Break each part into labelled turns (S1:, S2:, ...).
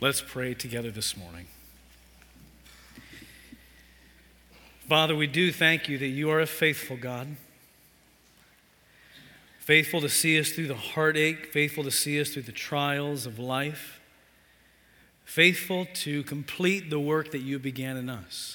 S1: Let's pray together this morning. Father, we do thank you that you are a faithful God. Faithful to see us through the heartache, faithful to see us through the trials of life, faithful to complete the work that you began in us.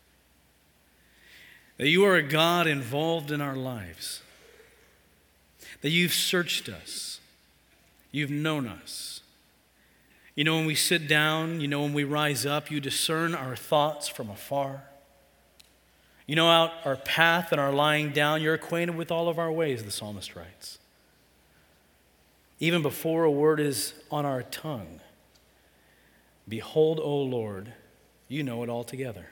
S1: That you are a God involved in our lives. That you've searched us. You've known us. You know when we sit down, you know when we rise up, you discern our thoughts from afar. You know out our path and our lying down, you're acquainted with all of our ways, the psalmist writes. Even before a word is on our tongue, behold, O Lord, you know it altogether.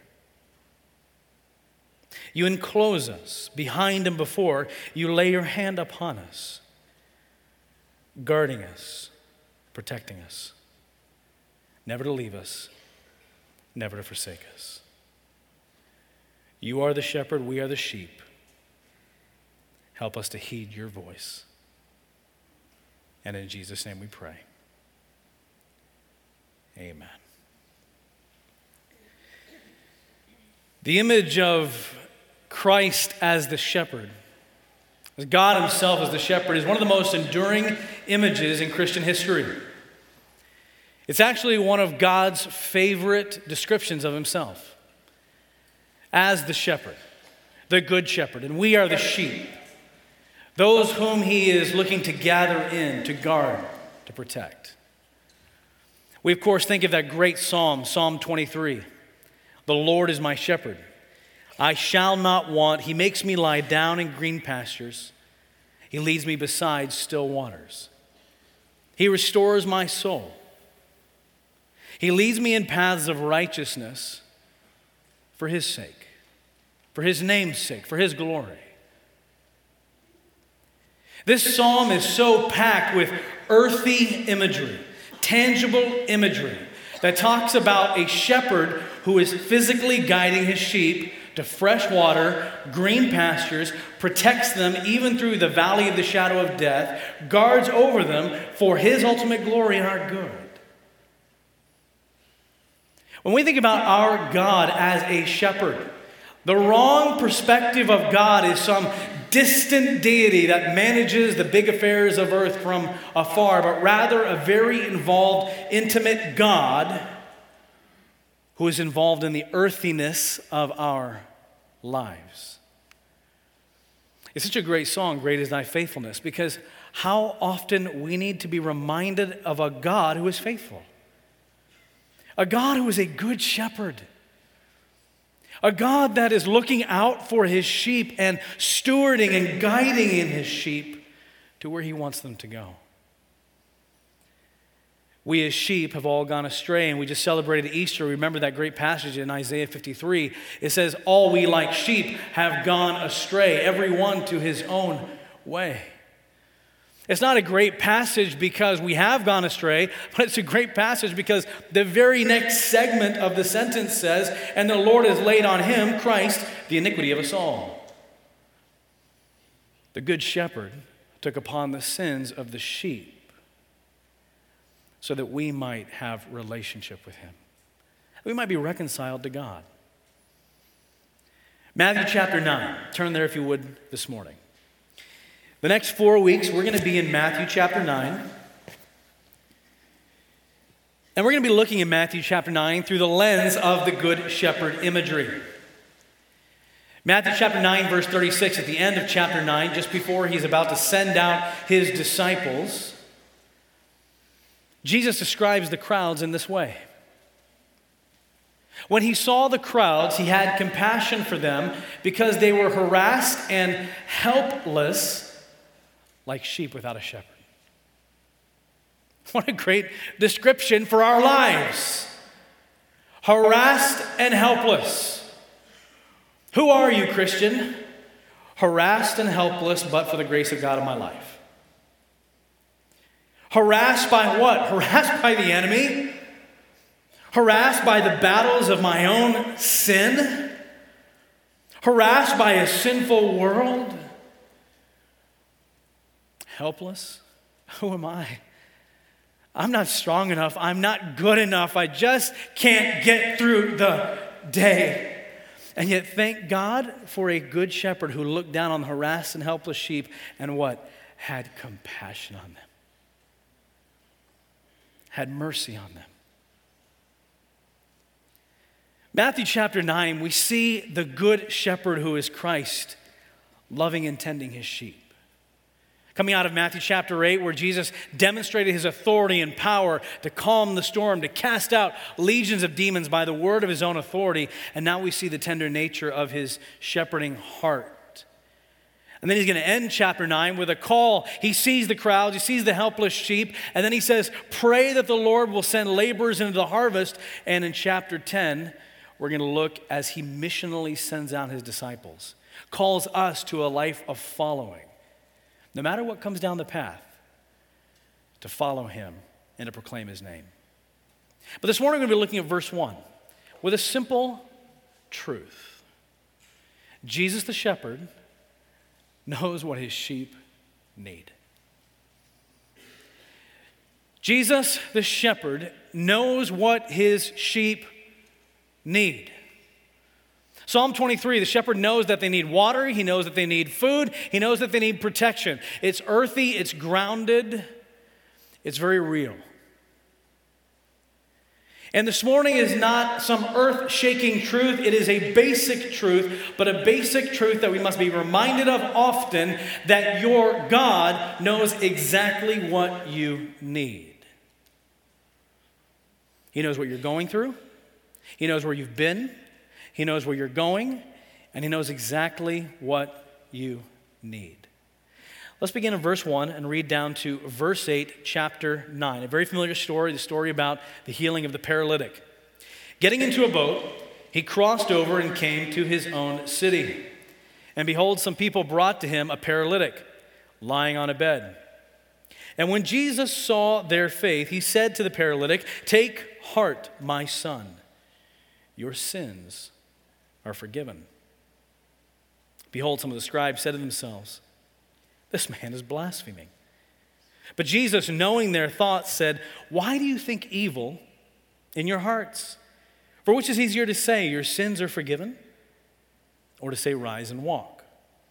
S1: You enclose us, behind and before, you lay your hand upon us, guarding us, protecting us, never to leave us, never to forsake us. You are the shepherd, we are the sheep. Help us to heed your voice. And in Jesus' name we pray. Amen. The image of Christ as the shepherd, as God himself as the shepherd, is one of the most enduring images in Christian history. It's actually one of God's favorite descriptions of himself as the shepherd, the good shepherd, and we are the sheep, those whom he is looking to gather in, to guard, to protect. We, of course, think of that great psalm, Psalm 23. The Lord is my shepherd. I shall not want. He makes me lie down in green pastures. He leads me beside still waters. He restores my soul. He leads me in paths of righteousness for his sake, for his name's sake, for his glory. This psalm is so packed with earthy imagery, tangible imagery, that talks about a shepherd who is physically guiding his sheep to fresh water, green pastures, protects them even through the valley of the shadow of death, guards over them for his ultimate glory and our good. When we think about our God as a shepherd, the wrong perspective of God is some distant deity that manages the big affairs of earth from afar, but rather a very involved, intimate God who is involved in the earthiness of our lives. It's such a great song, Great is Thy Faithfulness, because how often we need to be reminded of a God who is faithful. A God who is a good shepherd. A God that is looking out for his sheep and stewarding and guiding in his sheep to where he wants them to go. We as sheep have all gone astray, and we just celebrated Easter. Remember that great passage in Isaiah 53. It says, all we like sheep have gone astray, every one to his own way. It's not a great passage because we have gone astray, but it's a great passage because the very next segment of the sentence says, and the Lord has laid on him, Christ, the iniquity of us all. The good shepherd took upon the sins of the sheep so that we might have relationship with him. We might be reconciled to God. Matthew chapter 9. Turn there if you would this morning. The next 4 weeks, we're going to be in Matthew chapter 9. And we're going to be looking at Matthew chapter 9 through the lens of the Good Shepherd imagery. Matthew chapter 9, verse 36, at the end of chapter 9, just before he's about to send out his disciples, Jesus describes the crowds in this way. When he saw the crowds, he had compassion for them because they were harassed and helpless like sheep without a shepherd. What a great description for our lives. Harassed and helpless. Who are you, Christian? Harassed and helpless, but for the grace of God in my life. Harassed by what? Harassed by the enemy. Harassed by the battles of my own sin. Harassed by a sinful world. Helpless? Who am I? I'm not strong enough. I'm not good enough. I just can't get through the day. And yet, thank God for a good shepherd who looked down on the harassed and helpless sheep and what? Had compassion on them. Had mercy on them. Matthew chapter 9, we see the good shepherd who is Christ loving and tending his sheep. Coming out of Matthew chapter 8, where Jesus demonstrated his authority and power to calm the storm, to cast out legions of demons by the word of his own authority. And now we see the tender nature of his shepherding heart. And then he's going to end chapter 9 with a call. He sees the crowds, he sees the helpless sheep, and then he says, pray that the Lord will send laborers into the harvest. And in chapter 10, we're going to look as he missionally sends out his disciples, calls us to a life of following. No matter what comes down the path, to follow him and to proclaim his name. But this morning we're going to be looking at verse 1 with a simple truth. Jesus the shepherd knows what his sheep need. Jesus the shepherd knows what his sheep need. Psalm 23, the shepherd knows that they need water, he knows that they need food, he knows that they need protection. It's earthy, it's grounded, it's very real. And this morning is not some earth-shaking truth, it is a basic truth, but a basic truth that we must be reminded of often, that your God knows exactly what you need. He knows what you're going through, he knows where you've been, he knows where you're going, and he knows exactly what you need. Let's begin in verse 1 and read down to verse 8, chapter 9. A very familiar story, the story about the healing of the paralytic. Getting into a boat, he crossed over and came to his own city. And behold, some people brought to him a paralytic lying on a bed. And when Jesus saw their faith, he said to the paralytic, "Take heart, my son, your sins are forgiven." Behold, some of the scribes said to themselves, "This man is blaspheming." But Jesus, knowing their thoughts, said, "Why do you think evil in your hearts? For which is easier to say, 'Your sins are forgiven,' or to say, 'Rise and walk'?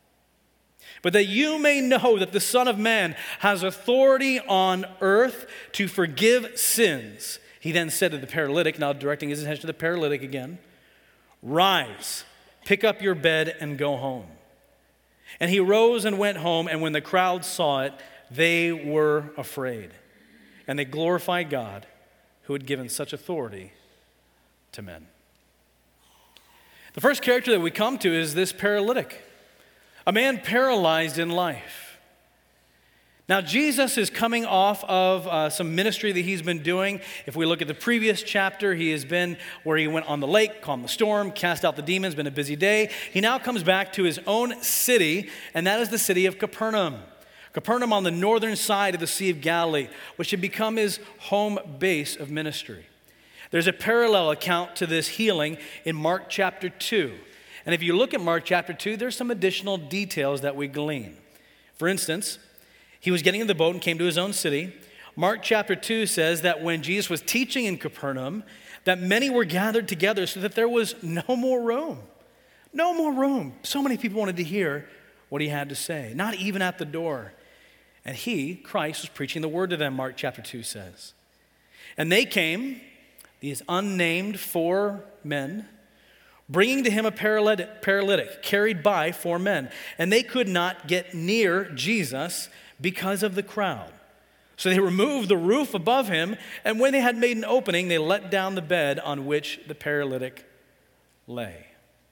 S1: But that you may know that the Son of Man has authority on earth to forgive sins." He then said to the paralytic, now directing his attention to the paralytic again, "Rise, pick up your bed and go home." And he rose and went home, and when the crowd saw it, they were afraid. And they glorified God who had given such authority to men. The first character that we come to is this paralytic, a man paralyzed in life. Now, Jesus is coming off of some ministry that he's been doing. If we look at the previous chapter, he has been where he went on the lake, calmed the storm, cast out the demons, been a busy day. He now comes back to his own city, and that is the city of Capernaum. Capernaum on the northern side of the Sea of Galilee, which had become his home base of ministry. There's a parallel account to this healing in Mark chapter 2. And if you look at Mark chapter 2, there's some additional details that we glean. For instance, he was getting in the boat and came to his own city. Mark chapter 2 says that when Jesus was teaching in Capernaum, that many were gathered together so that there was no more room. No more room. So many people wanted to hear what he had to say, not even at the door. And he, Christ, was preaching the word to them, Mark chapter 2 says. And they came, these unnamed 4 men, bringing to him a paralytic carried by 4 men. And they could not get near Jesus because of the crowd. So they removed the roof above him, and when they had made an opening, they let down the bed on which the paralytic lay.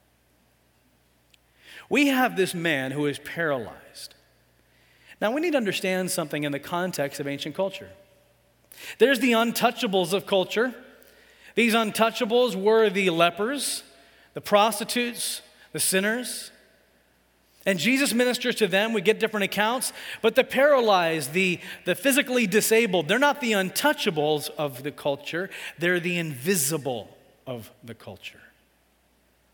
S1: We have this man who is paralyzed. Now, we need to understand something in the context of ancient culture. There's the untouchables of culture. These untouchables were the lepers, the prostitutes, the sinners. And Jesus ministers to them. We get different accounts. But the paralyzed, the physically disabled, they're not the untouchables of the culture. They're the invisible of the culture.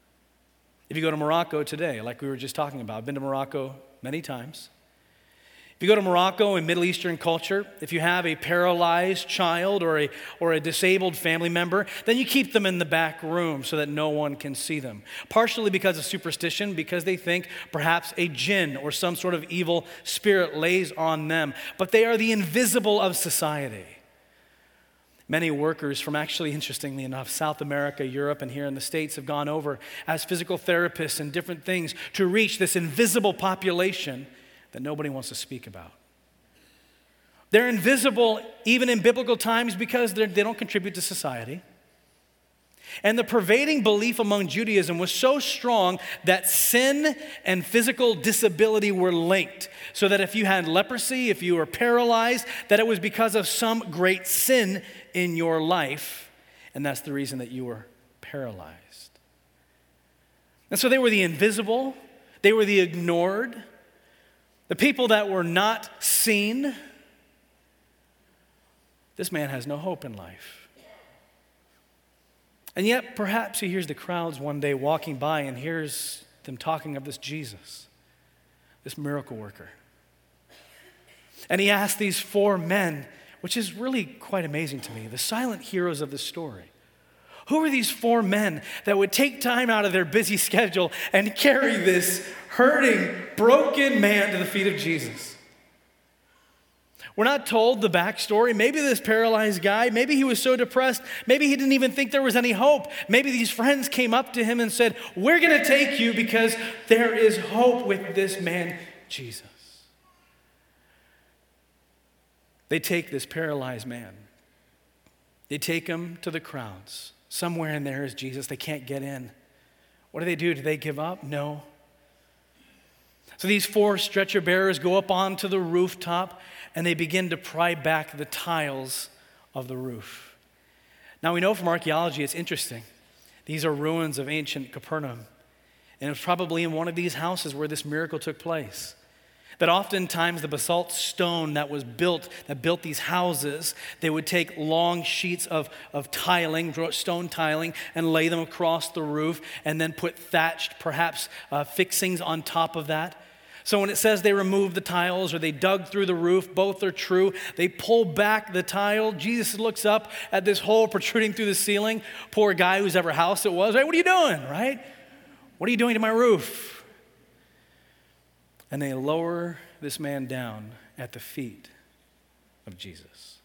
S1: If you go to Morocco today, like we were just talking about, I've been to Morocco many times. If you go to Morocco and Middle Eastern culture, if you have a paralyzed child or a disabled family member, then you keep them in the back room so that no one can see them. Partially because of superstition, because they think perhaps a jinn or some sort of evil spirit lays on them. But they are the invisible of society. Many workers from actually, interestingly enough, South America, Europe, and here in the States have gone over as physical therapists and different things to reach this invisible population that nobody wants to speak about. They're invisible even in biblical times because they don't contribute to society. And the pervading belief among Judaism was so strong that sin and physical disability were linked. So that if you had leprosy, if you were paralyzed, that it was because of some great sin in your life. And that's the reason that you were paralyzed. And so they were the invisible, they were the ignored, the people that were not seen. This man has no hope in life. And yet, perhaps he hears the crowds one day walking by and hears them talking of this Jesus, this miracle worker. And he asks these four men, which is really quite amazing to me, the silent heroes of the story. Who are these four men that would take time out of their busy schedule and carry this hurting, broken man to the feet of Jesus? We're not told the backstory. Maybe this paralyzed guy, maybe he was so depressed, maybe he didn't even think there was any hope. Maybe these friends came up to him and said, "We're going to take you because there is hope with this man, Jesus." They take this paralyzed man. They take him to the crowds. Somewhere in there is Jesus. They can't get in. What do? Do they give up? No. So these four stretcher bearers go up onto the rooftop and they begin to pry back the tiles of the roof. Now we know from archaeology, it's interesting. These are ruins of ancient Capernaum. And it was probably in one of these houses where this miracle took place. That oftentimes the basalt stone that built these houses, they would take long sheets of tiling, stone tiling, and lay them across the roof, and then put thatched, perhaps, fixings on top of that. So when it says they removed the tiles or they dug through the roof, both are true. They pull back the tile. Jesus looks up at this hole protruding through the ceiling. Poor guy whose ever house it was, right? What are you doing, right? What are you doing to my roof? And they lower this man down at the feet of Jesus.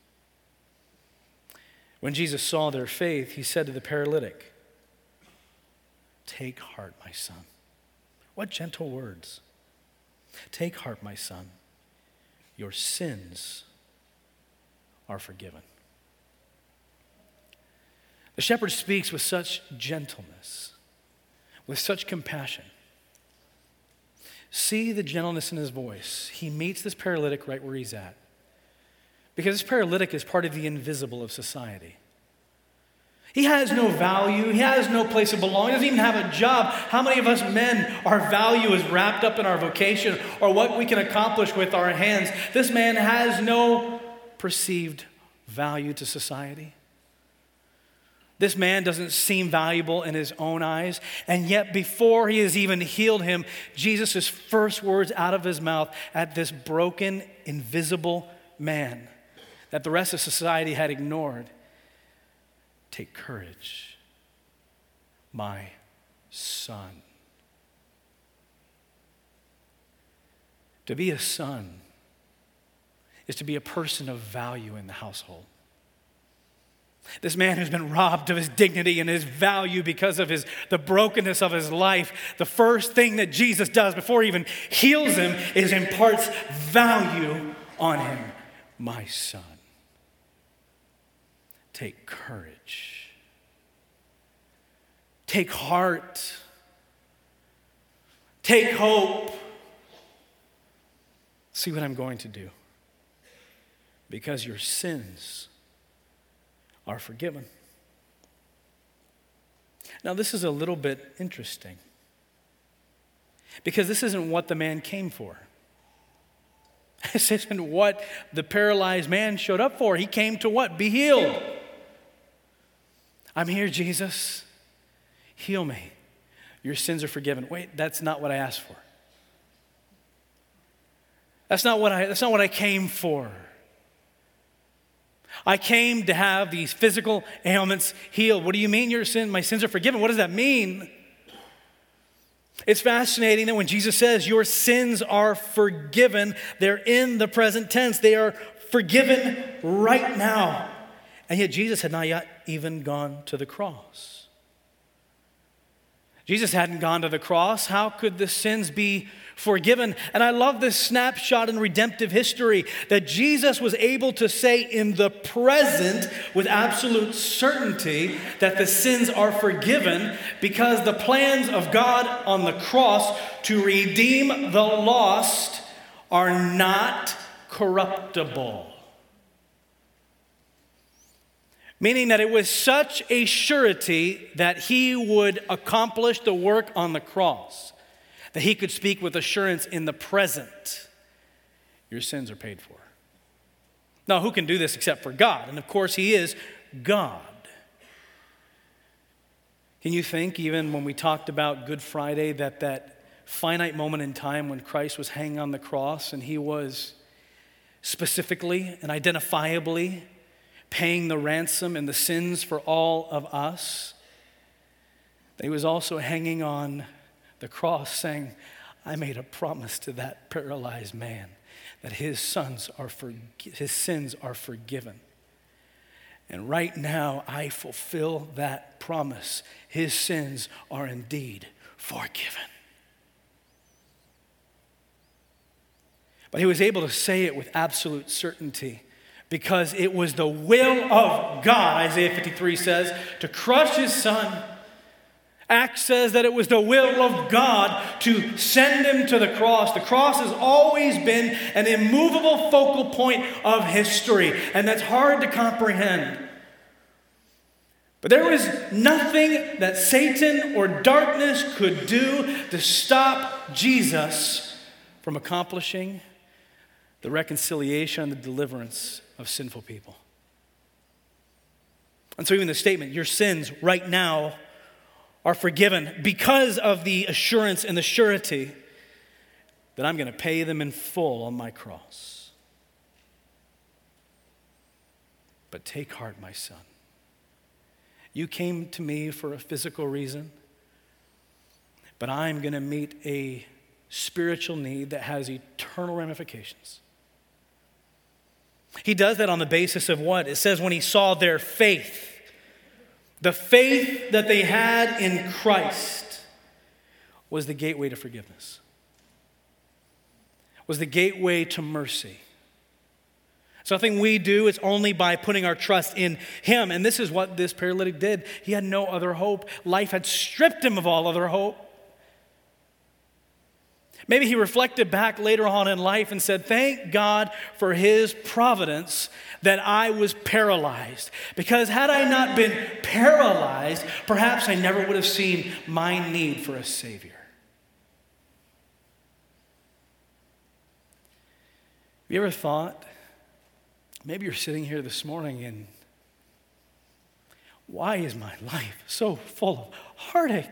S1: When Jesus saw their faith, he said to the paralytic, "Take heart, my son." What gentle words. "Take heart, my son. Your sins are forgiven." The shepherd speaks with such gentleness, with such compassion. See the gentleness in his voice. He meets this paralytic right where he's at. Because this paralytic is part of the invisible of society. He has no value. He has no place of belonging. He doesn't even have a job. How many of us men, our value is wrapped up in our vocation or what we can accomplish with our hands? This man has no perceived value to society. This man doesn't seem valuable in his own eyes. And yet before he has even healed him, Jesus' first words out of his mouth at this broken, invisible man that the rest of society had ignored: "Take courage, my son." To be a son is to be a person of value in the household. This man who's been robbed of his dignity and his value because of the brokenness of his life, the first thing that Jesus does before he even heals him is imparts value on him. "My son, take courage. Take heart. Take hope. See what I'm going to do. Because your sins are forgiven." Now, this is a little bit interesting because this isn't what the man came for. This isn't what the paralyzed man showed up for. He came to what? Be healed. "I'm here, Jesus. Heal me. Your sins are forgiven." Wait, that's not what I asked for. That's not what I came for. I came to have these physical ailments healed. What do you mean my sins are forgiven? What does that mean? It's fascinating that when Jesus says your sins are forgiven, they're in the present tense. They are forgiven right now. And yet Jesus had not yet even gone to the cross. Jesus hadn't gone to the cross. How could the sins be forgiven? And I love this snapshot in redemptive history that Jesus was able to say in the present with absolute certainty that the sins are forgiven because the plans of God on the cross to redeem the lost are not corruptible. Meaning that it was such a surety that he would accomplish the work on the cross, that he could speak with assurance in the present. Your sins are paid for. Now, who can do this except for God? And of course, he is God. Can you think, even when we talked about Good Friday, that finite moment in time when Christ was hanging on the cross and he was specifically and identifiably paying the ransom and the sins for all of us, that he was also hanging on the cross saying, I made a promise to that paralyzed man that his sins are forgiven. And right now I fulfill that promise. His sins are indeed forgiven. But he was able to say it with absolute certainty because it was the will of God, Isaiah 53 says, to crush his son. Acts says that it was the will of God to send him to the cross. The cross has always been an immovable focal point of history, and that's hard to comprehend. But there was nothing that Satan or darkness could do to stop Jesus from accomplishing the reconciliation and the deliverance of sinful people. And so even the statement, your sins right now are forgiven because of the assurance and the surety that I'm going to pay them in full on my cross. But take heart, my son. You came to me for a physical reason, but I'm going to meet a spiritual need that has eternal ramifications. He does that on the basis of what? It says when he saw their faith. The faith that they had in Christ was the gateway to forgiveness. Was the gateway to mercy. Something we do is only by putting our trust in him. And this is what this paralytic did. He had no other hope. Life had stripped him of all other hope. Maybe he reflected back later on in life and said, thank God for his providence that I was paralyzed. Because had I not been paralyzed, perhaps I never would have seen my need for a Savior. Have you ever thought, maybe you're sitting here this morning and why is my life so full of heartache?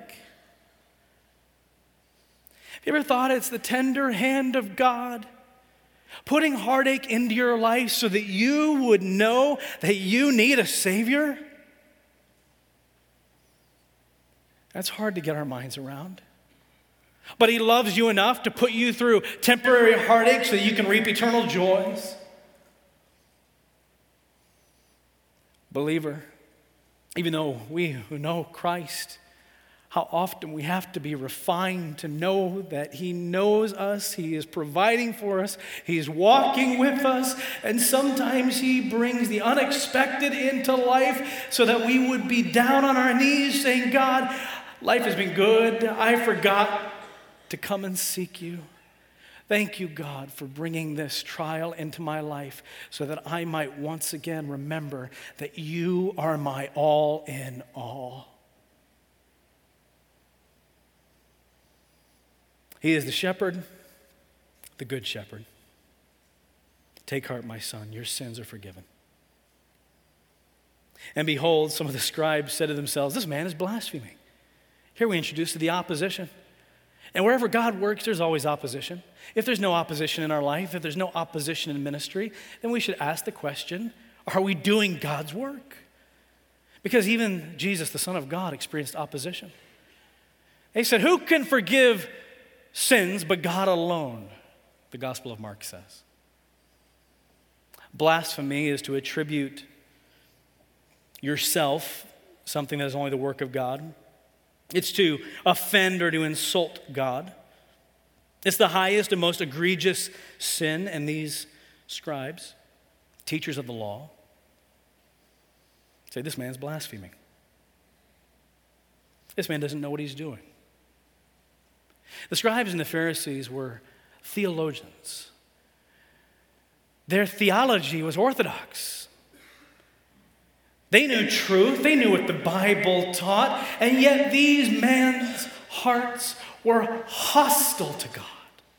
S1: Have you ever thought it's the tender hand of God putting heartache into your life so that you would know that you need a Savior? That's hard to get our minds around. But he loves you enough to put you through temporary heartache so that you can reap eternal joys. Believer, even though we who know Christ, how often we have to be refined to know that he knows us, he is providing for us, he's walking with us, and sometimes he brings the unexpected into life so that we would be down on our knees saying, God, life has been good. I forgot to come and seek you. Thank you, God, for bringing this trial into my life so that I might once again remember that you are my all in all. He is the shepherd, the good shepherd. Take heart, my son, your sins are forgiven. And behold, some of the scribes said to themselves, this man is blaspheming. Here we introduce the opposition. And wherever God works, there's always opposition. If there's no opposition in our life, if there's no opposition in ministry, then we should ask the question, are we doing God's work? Because even Jesus, the Son of God, experienced opposition. He said, who can forgive sins but God alone? The Gospel of Mark says. Blasphemy is to attribute yourself something that is only the work of God. It's to offend or to insult God. It's the highest and most egregious sin, and these scribes, teachers of the law, say, this man's blaspheming. This man doesn't know what he's doing. The scribes and the Pharisees were theologians. Their theology was orthodox. They knew truth. They knew what the Bible taught. And yet these men's hearts were hostile to God.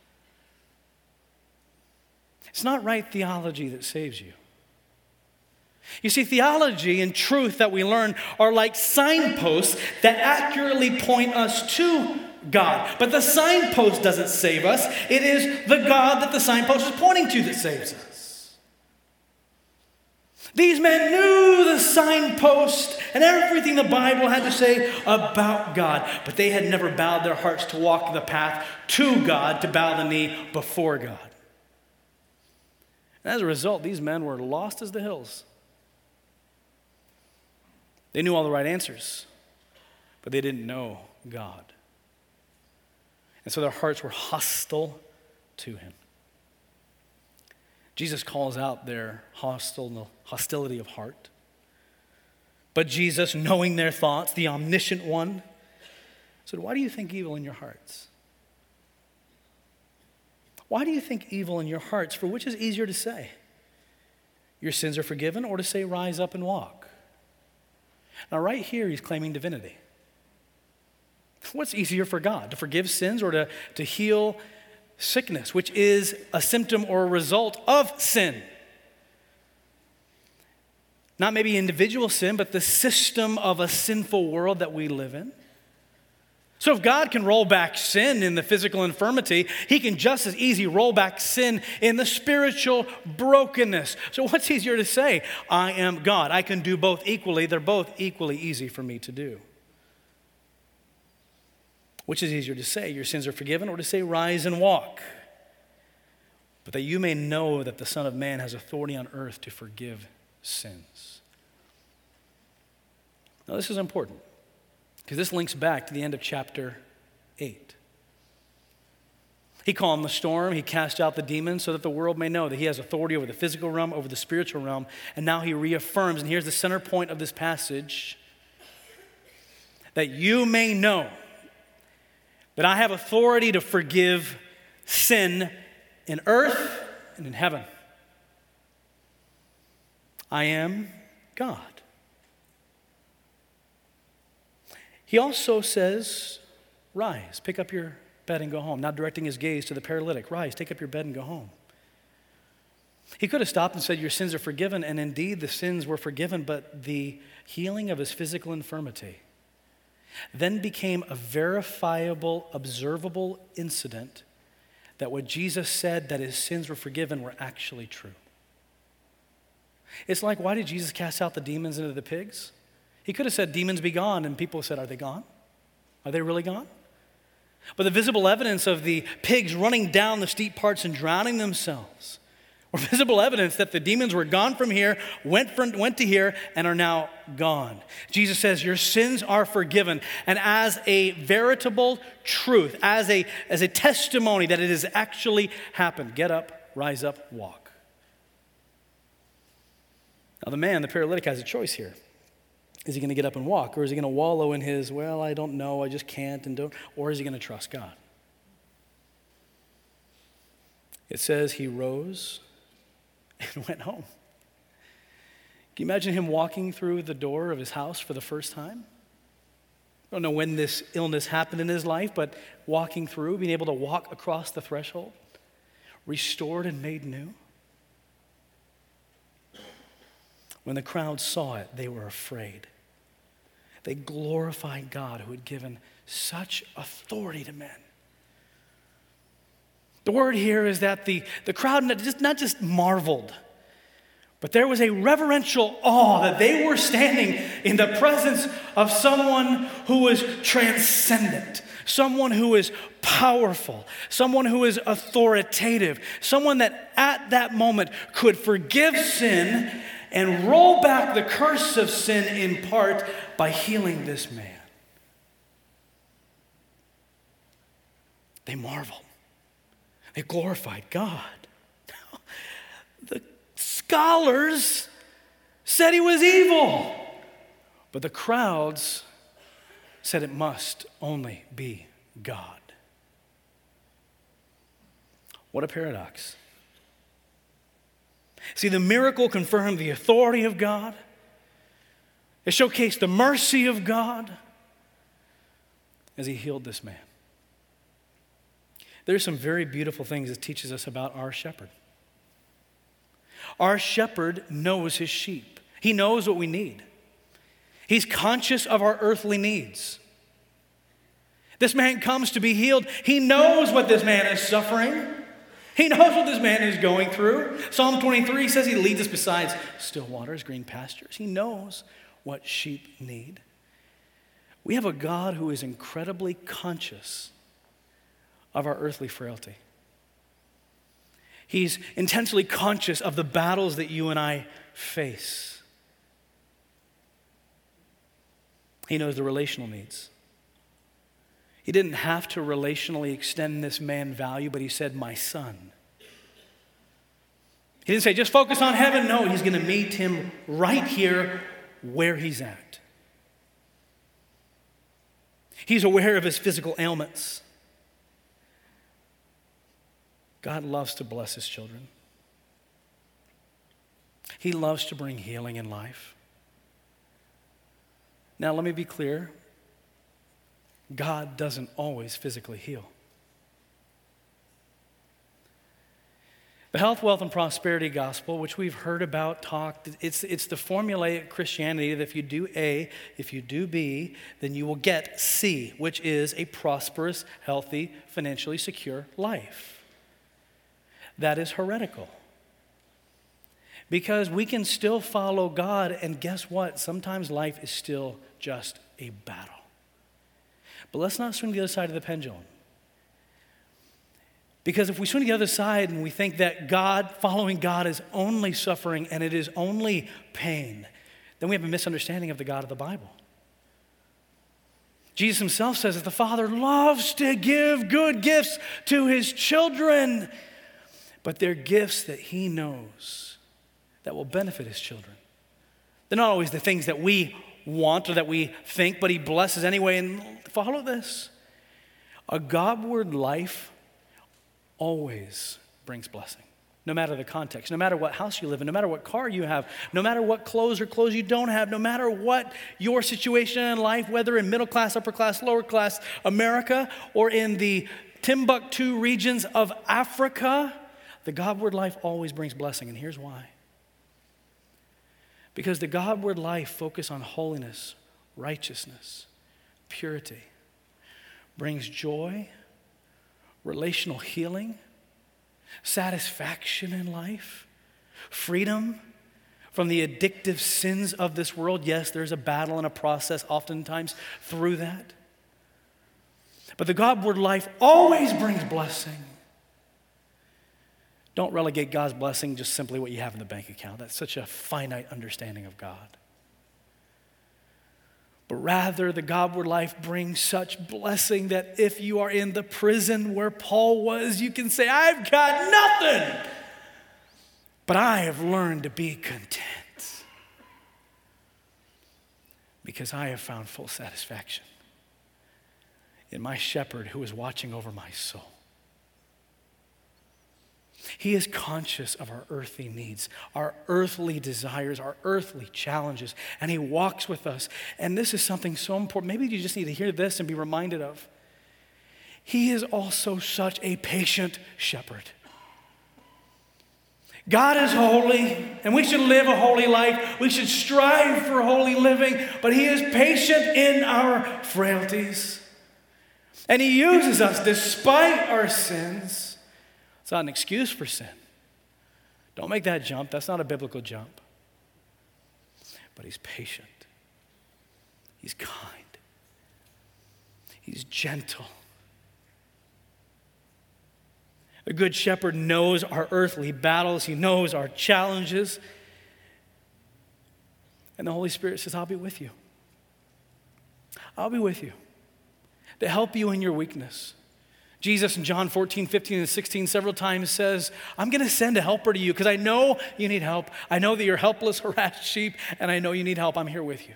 S1: It's not right theology that saves you. You see, theology and truth that we learn are like signposts that accurately point us to God. But the signpost doesn't save us. It is the God that the signpost is pointing to that saves us. These men knew the signpost and everything the Bible had to say about God, but they had never bowed their hearts to walk the path to God, to bow the knee before God. And as a result, these men were lost as the hills. They knew all the right answers, but they didn't know God. And so their hearts were hostile to him. Jesus calls out their hostility of heart. But Jesus, knowing their thoughts, the omniscient one, said, why do you think evil in your hearts? Why do you think evil in your hearts? For which is easier to say? Your sins are forgiven, or to say, rise up and walk? Now, right here, he's claiming divinity. What's easier for God, to forgive sins or to heal sickness, which is a symptom or a result of sin? Not maybe individual sin, but the system of a sinful world that we live in. So if God can roll back sin in the physical infirmity, he can just as easy roll back sin in the spiritual brokenness. So what's easier to say? I am God. I can do both equally. They're both equally easy for me to do. Which is easier to say, your sins are forgiven, or to say, rise and walk? But that you may know that the Son of Man has authority on earth to forgive sins. Now this is important, because this links back to the end of chapter 8. He calmed the storm. He cast out the demons so that the world may know that he has authority over the physical realm, over the spiritual realm. And now he reaffirms, and here's the center point of this passage, that you may know that I have authority to forgive sin in earth and in heaven. I am God. He also says, rise, pick up your bed and go home. Now directing his gaze to the paralytic, rise, take up your bed and go home. He could have stopped and said, your sins are forgiven, and indeed the sins were forgiven, but the healing of his physical infirmity then became a verifiable, observable incident that what Jesus said, that his sins were forgiven, were actually true. It's like, why did Jesus cast out the demons into the pigs? He could have said, demons be gone, and people said, are they gone? Are they really gone? But the visible evidence of the pigs running down the steep parts and drowning themselves were visible evidence that the demons were gone from here, went to here, and are now gone. Jesus says, your sins are forgiven. And as a veritable truth, as a testimony that it has actually happened, get up, rise up, walk. Now the paralytic, has a choice here. Is he going to get up and walk, or is he going to wallow in his, well, I don't know, I just can't and don't, or is he going to trust God? It says he rose and went home. Can you imagine him walking through the door of his house for the first time? I don't know when this illness happened in his life, but walking through, being able to walk across the threshold, restored and made new. When the crowd saw it, they were afraid. They glorified God who had given such authority to men. The word here is that the crowd not just marveled, but there was a reverential awe that they were standing in the presence of someone who was transcendent, someone who is powerful, someone who is authoritative, someone that at that moment could forgive sin and roll back the curse of sin in part by healing this man. They marveled. They glorified God. The scholars said he was evil, but the crowds said it must only be God. What a paradox. See, the miracle confirmed the authority of God. It showcased the mercy of God as he healed this man. There's some very beautiful things it teaches us about our shepherd. Our shepherd knows his sheep. He knows what we need. He's conscious of our earthly needs. This man comes to be healed. He knows what this man is suffering. He knows what this man is going through. Psalm 23 says he leads us beside still waters, green pastures. He knows what sheep need. We have a God who is incredibly conscious of our earthly frailty. He's intensely conscious of the battles that you and I face. He knows the relational needs. He didn't have to relationally extend this man value, but he said, my son. He didn't say, just focus on heaven. No, he's going to meet him right here where he's at. He's aware of his physical ailments. God loves to bless his children. He loves to bring healing in life. Now, let me be clear. God doesn't always physically heal. The health, wealth, and prosperity gospel, which we've heard about, talked, it's the formulaic Christianity that if you do A, if you do B, then you will get C, which is a prosperous, healthy, financially secure life. That is heretical. Because we can still follow God, and guess what? Sometimes life is still just a battle. But let's not swing to the other side of the pendulum. Because if we swing to the other side and we think that following God is only suffering and it is only pain, then we have a misunderstanding of the God of the Bible. Jesus himself says that the Father loves to give good gifts to his children, but they're gifts that he knows that will benefit his children. They're not always the things that we want or that we think, but he blesses anyway. And follow this. A Godward life always brings blessing, no matter the context, no matter what house you live in, no matter what car you have, no matter what clothes you don't have, no matter what your situation in life, whether in middle class, upper class, lower class America, or in the Timbuktu regions of Africa, the Godward life always brings blessing. And here's why. Because the Godward life focuses on holiness, righteousness, purity, brings joy, relational healing, satisfaction in life, freedom from the addictive sins of this world. Yes, there's a battle and a process oftentimes through that. But the Godward life always brings blessing. Don't relegate God's blessing just simply what you have in the bank account. That's such a finite understanding of God. But rather, the Godward life brings such blessing that if you are in the prison where Paul was, you can say, I've got nothing, but I have learned to be content because I have found full satisfaction in my shepherd who is watching over my soul. He is conscious of our earthly needs, our earthly desires, our earthly challenges, and he walks with us. And this is something so important. Maybe you just need to hear this and be reminded of. He is also such a patient shepherd. God is holy, and we should live a holy life. We should strive for holy living, but he is patient in our frailties. And he uses us despite our sins It's not an excuse for sin. Don't make that jump. That's not a biblical jump. But he's patient. He's kind. He's gentle. A good shepherd knows our earthly battles. He knows our challenges. And the Holy Spirit says, I'll be with you. I'll be with you to help you in your weakness. Jesus in John 14, 15, and 16 several times says, I'm going to send a helper to you because I know you need help. I know that you're helpless, harassed sheep, and I know you need help. I'm here with you.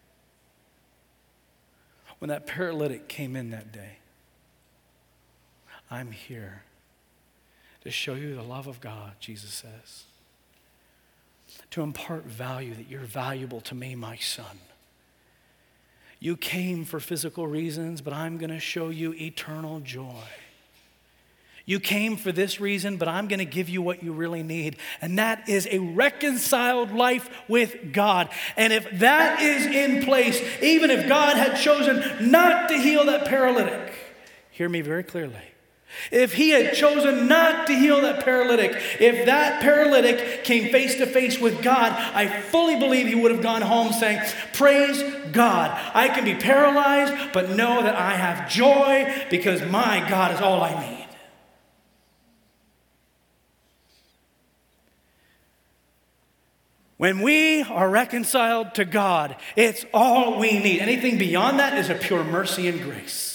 S1: When that paralytic came in that day, I'm here to show you the love of God, Jesus says. To impart value, that you're valuable to me, my son. You came for physical reasons, but I'm going to show you eternal joy. You came for this reason, but I'm going to give you what you really need. And that is a reconciled life with God. And if that is in place, even if God had chosen not to heal that paralytic, hear me very clearly. If he had chosen not to heal that paralytic, if that paralytic came face to face with God, I fully believe he would have gone home saying, praise God. I can be paralyzed, but know that I have joy because my God is all I need. When we are reconciled to God, it's all we need. Anything beyond that is a pure mercy and grace.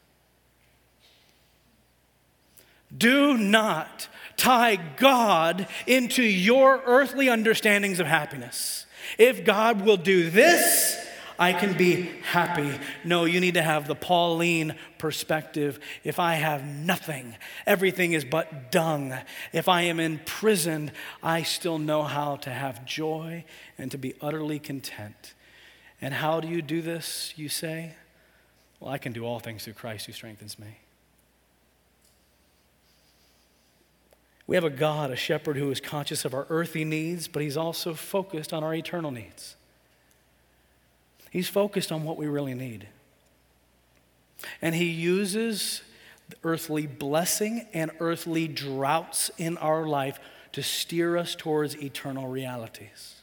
S1: Do not tie God into your earthly understandings of happiness. If God will do this, I can be happy. No, you need to have the Pauline perspective. If I have nothing, everything is but dung. If I am imprisoned, I still know how to have joy and to be utterly content. And how do you do this, you say? Well, I can do all things through Christ who strengthens me. We have a God, a shepherd who is conscious of our earthly needs, but he's also focused on our eternal needs. He's focused on what we really need. And he uses earthly blessing and earthly droughts in our life to steer us towards eternal realities.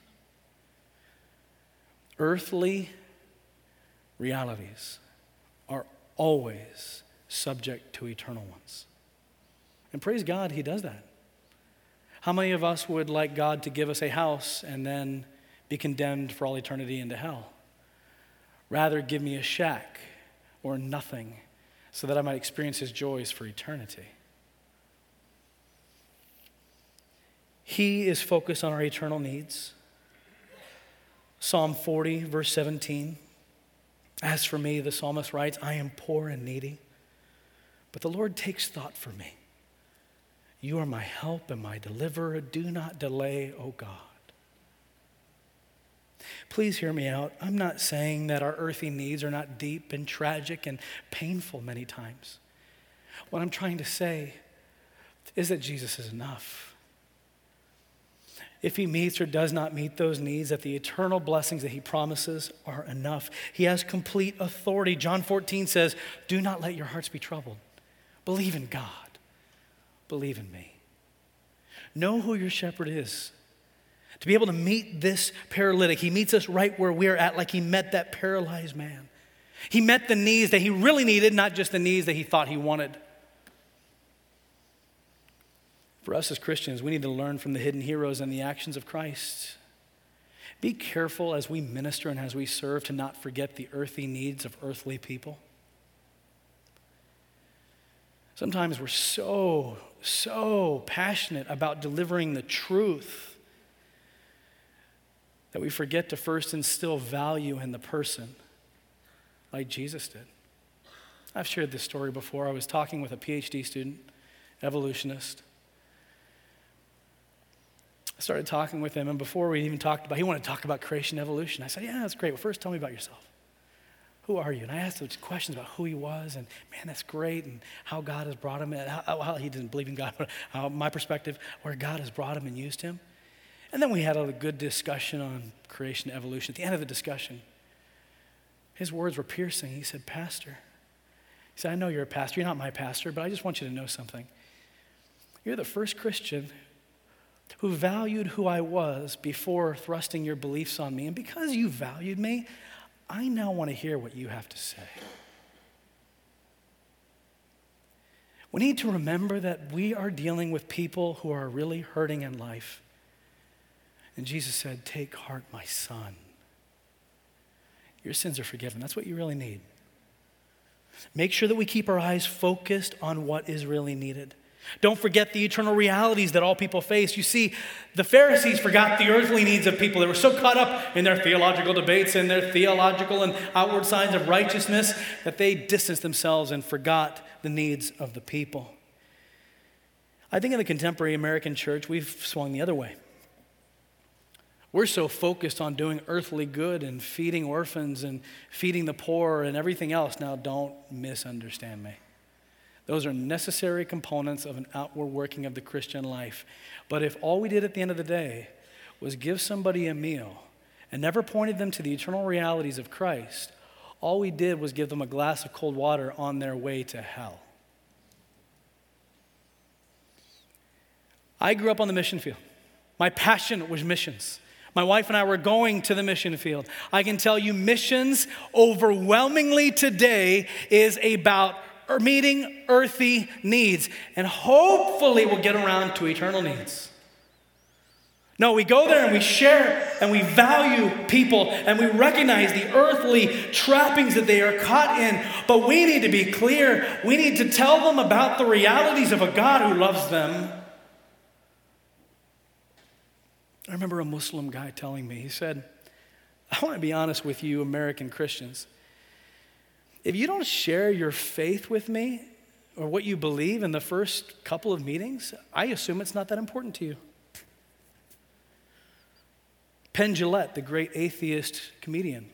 S1: Earthly realities are always subject to eternal ones. And praise God, he does that. How many of us would like God to give us a house and then be condemned for all eternity into hell? Rather, give me a shack or nothing so that I might experience his joys for eternity. He is focused on our eternal needs. Psalm 40, verse 17. As for me, the psalmist writes, I am poor and needy, but the Lord takes thought for me. You are my help and my deliverer. Do not delay, O God. Please hear me out. I'm not saying that our earthly needs are not deep and tragic and painful many times. What I'm trying to say is that Jesus is enough. If he meets or does not meet those needs, that the eternal blessings that he promises are enough. He has complete authority. John 14 says, do not let your hearts be troubled. Believe in God. Believe in me. Know who your shepherd is. To be able to meet this paralytic, he meets us right where we're at, like he met that paralyzed man. He met the needs that he really needed, not just the needs that he thought he wanted. For us as Christians, we need to learn from the hidden heroes and the actions of Christ. Be careful as we minister and as we serve to not forget the earthly needs of earthly people. Sometimes we're so passionate about delivering the truth that we forget to first instill value in the person like Jesus did. I've shared this story before. I was talking with a PhD student, evolutionist. I started talking with him, and before we even talked about, he wanted to talk about creation evolution. I said, yeah, that's great. Well, first tell me about yourself. Who are you? And I asked him questions about who he was, and man, that's great, and how God has brought him, and how he didn't believe in God, but how, my perspective, where God has brought him and used him. And then we had a good discussion on creation evolution. At the end of the discussion, his words were piercing. He said, Pastor, he said, I know you're a pastor. You're not my pastor, but I just want you to know something. You're the first Christian who valued who I was before thrusting your beliefs on me. And because you valued me, I now want to hear what you have to say. We need to remember that we are dealing with people who are really hurting in life. And Jesus said, "Take heart, my son. Your sins are forgiven." That's what you really need. Make sure that we keep our eyes focused on what is really needed. Don't forget the eternal realities that all people face. You see, the Pharisees forgot the earthly needs of people. They were so caught up in their theological debates and their theological and outward signs of righteousness that they distanced themselves and forgot the needs of the people. I think in the contemporary American church, we've swung the other way. We're so focused on doing earthly good and feeding orphans and feeding the poor and everything else. Now, don't misunderstand me. Those are necessary components of an outward working of the Christian life. But if all we did at the end of the day was give somebody a meal and never pointed them to the eternal realities of Christ, all we did was give them a glass of cold water on their way to hell. I grew up on the mission field. My passion was missions. My wife and I were going to the mission field. I can tell you missions overwhelmingly today is about meeting earthy needs. And hopefully we'll get around to eternal needs. No, we go there and we share and we value people and we recognize the earthly trappings that they are caught in. But we need to be clear. We need to tell them about the realities of a God who loves them. I remember a Muslim guy telling me, he said, "I want to be honest with you American Christians. If you don't share your faith with me or what you believe in the first couple of meetings, I assume it's not that important to you." Penn Jillette, the great atheist comedian,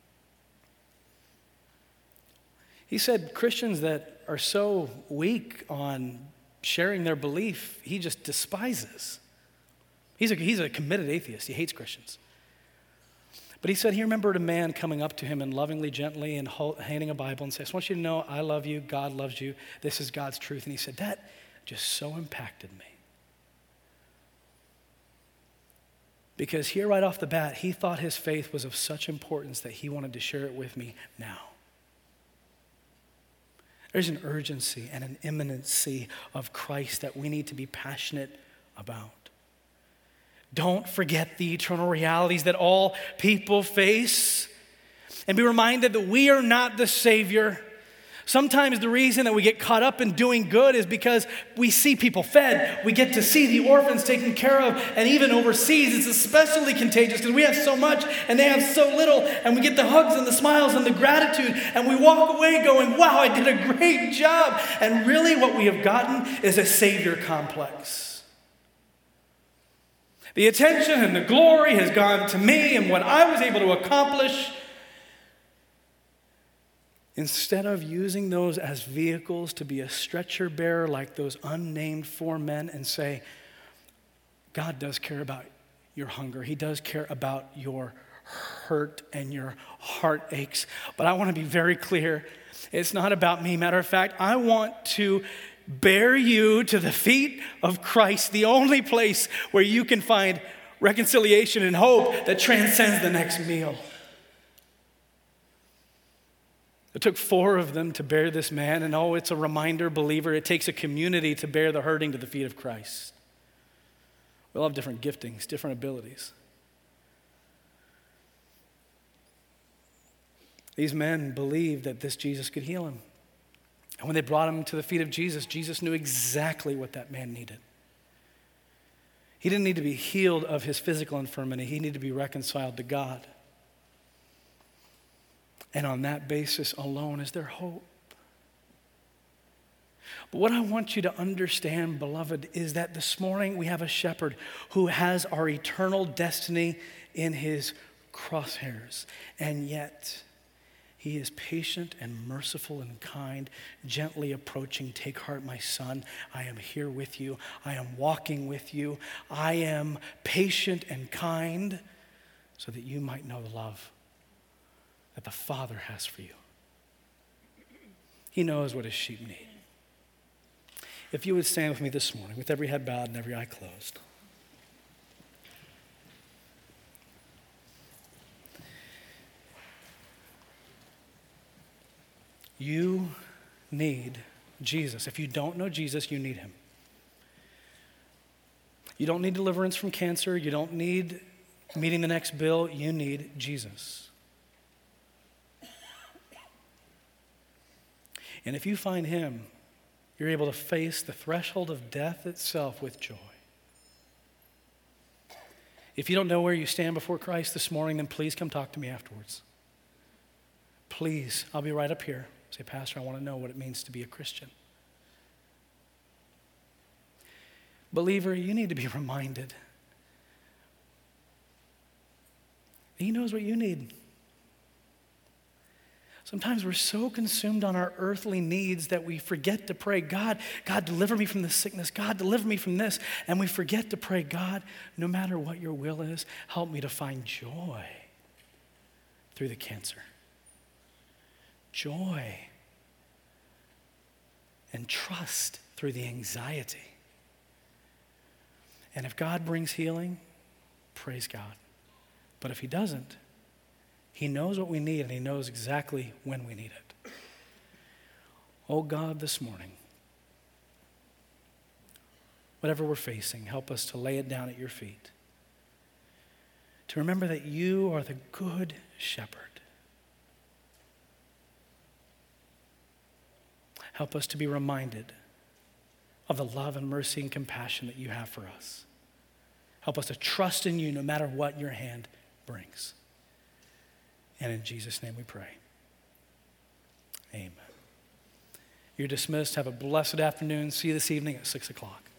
S1: he said Christians that are so weak on sharing their belief, he just despises. He's a committed atheist. He hates Christians. But he said he remembered a man coming up to him and lovingly, gently, and handing a Bible and said, "I just want you to know I love you, God loves you, this is God's truth." And he said, that just so impacted me. Because here right off the bat, he thought his faith was of such importance that he wanted to share it with me now. There's an urgency and an imminency of Christ that we need to be passionate about. Don't forget the eternal realities that all people face. And be reminded that we are not the Savior. Sometimes the reason that we get caught up in doing good is because we see people fed. We get to see the orphans taken care of. And even overseas, it's especially contagious because we have so much and they have so little. And we get the hugs and the smiles and the gratitude. And we walk away going, "Wow, I did a great job." And really what we have gotten is a Savior complex. The attention and the glory has gone to me and what I was able to accomplish, instead of using those as vehicles to be a stretcher bearer like those unnamed four men and say, God does care about your hunger. He does care about your hurt and your heartaches. But I want to be very clear. It's not about me. Matter of fact, I want to bear you to the feet of Christ, the only place where you can find reconciliation and hope that transcends the next meal. It took 4 of them to bear this man, and it's a reminder, believer, it takes a community to bear the hurting to the feet of Christ. We all have different giftings, different abilities. These men believed that this Jesus could heal him. And when they brought him to the feet of Jesus, Jesus knew exactly what that man needed. He didn't need to be healed of his physical infirmity. He needed to be reconciled to God. And on that basis alone is there hope. But what I want you to understand, beloved, is that this morning we have a shepherd who has our eternal destiny in his crosshairs. And yet, he is patient and merciful and kind, gently approaching. "Take heart, my son. I am here with you. I am walking with you. I am patient and kind so that you might know the love that the Father has for you." He knows what his sheep need. if you would stand with me this morning with every head bowed and every eye closed. You need Jesus. If you don't know Jesus, you need him. You don't need deliverance from cancer. You don't need meeting the next bill. You need Jesus. And if you find him, you're able to face the threshold of death itself with joy. If you don't know where you stand before Christ this morning, then please come talk to me afterwards. Please, I'll be right up here. Say, Pastor, I want to know what it means to be a Christian. Believer, you need to be reminded. He knows what you need. Sometimes we're so consumed on our earthly needs that we forget to pray, God, deliver me from this sickness. God, deliver me from this. And we forget to pray, God, no matter what your will is, help me to find joy through the cancer. Joy and trust through the anxiety. And if God brings healing, praise God. But if he doesn't, he knows what we need and he knows exactly when we need it. Oh God, this morning, whatever we're facing, help us to lay it down at your feet. To remember that you are the good shepherd. Help us to be reminded of the love and mercy and compassion that you have for us. Help us to trust in you no matter what your hand brings. And in Jesus' name we pray. Amen. You're dismissed. Have a blessed afternoon. See you this evening at 6 o'clock.